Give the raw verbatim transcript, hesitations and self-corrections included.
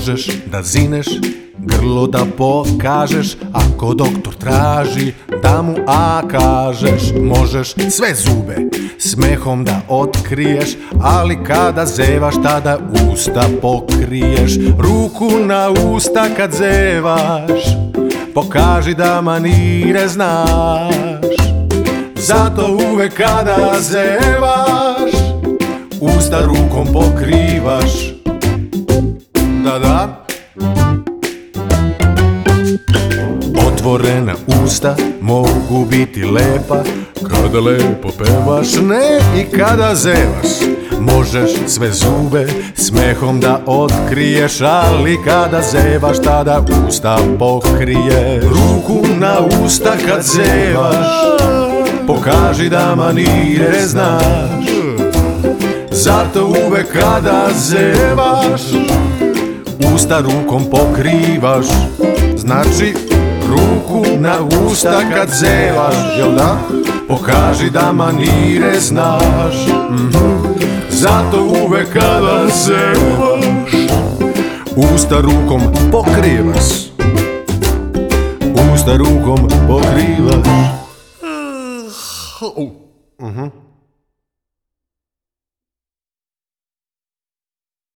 Možeš da zineš, grlo da pokažeš, ako doktor traži da mu a kažeš. Možeš sve zube smehom da otkriješ, ali kada zevaš tada usta pokriješ. Ruku na usta kad zevaš, pokaži da manire znaš. Zato uvek kada zevaš, usta rukom pokrivaš. Da, da. Otvorena usta mogu biti lepa kada lepo pevaš, ne i kada zevaš. Možeš sve zube smehom da otkriješ, ali kada zevaš tada usta pokrije. Ruku na usta kad zevaš, pokaži da manire znaš. Zato uvek kada zevaš, usta rukom pokrivaš. Znači, ruku na usta kad zevaš, jel da? Pokaži da manire znaš. mm-hmm. Zato uvek kada zevaš, usta rukom pokrivaš. Usta rukom pokrivaš. mm-hmm.